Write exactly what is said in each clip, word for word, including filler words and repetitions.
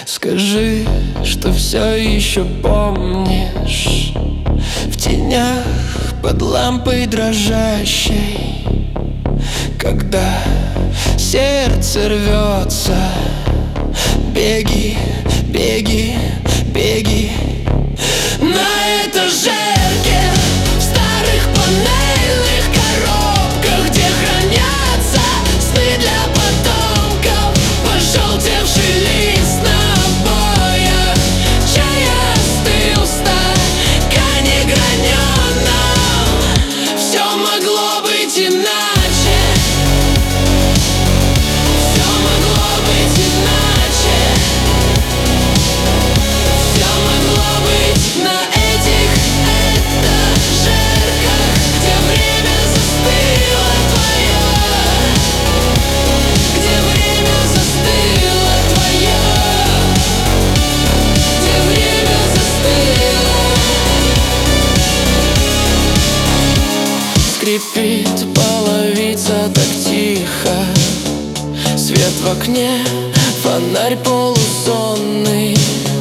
Скажи, что все еще помнишь. В тенях под лампой дрожащей, когда сердце рвется. Беги, беги, беги на этажерке, в старых панельных коробках, где хранятся сны для потомков. Пожелтевший лист на обоях, чай остыл в стакане граненом. Все могло быть иначе. Все могло быть иначе. Все могло быть на этих этажерках, где время застыло твое, где время застыло твое, где время застыло. Скрипит половица так тихо, свет в окне, фонарь полусонный.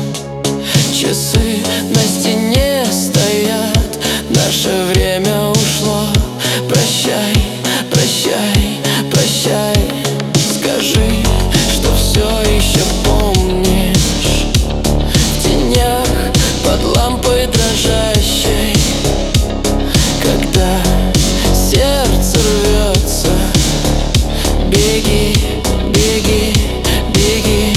Часы на стене стоят, наше время ушло. Прощай, прощай, прощай. Скажи, что все еще помнишь. В тенях под лампой дрожащей, когда сердце рвется. Беги, беги, беги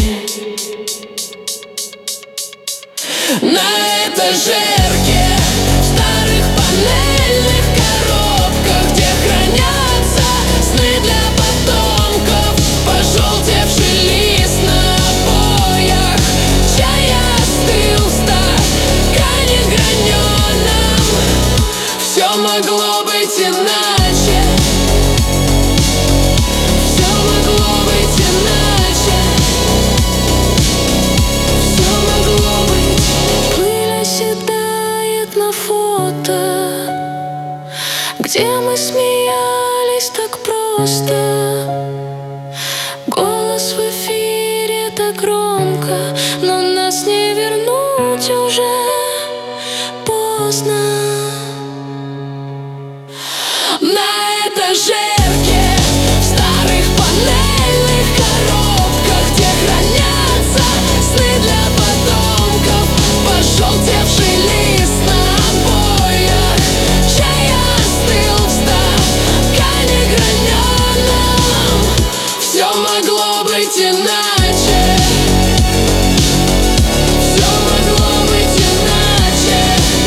на этажерке, в старых панельных коробках, где хранятся сны для потомков. Пожелтевший лист на обоях, чай остыл в стакане граненом. Все могло быть иначе. Все могло быть иначе. Все могло быть. Пыль оседает на фото, где мы смеялись так просто. Голос в эфире так громко, но нас не вернуть уже поздно. На этажерке, в старых панельных коробках, где хранятся сны для потомков. Пожелтевший лист на обоях, чай остыл в стакане граненом. Все могло быть иначе. Все могло быть иначе.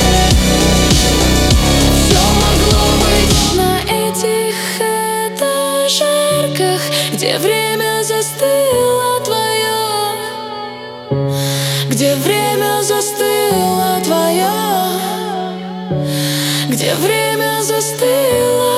Все могло быть на этих этажерках, где время застыло твое, где время застыло твое, где время застыло.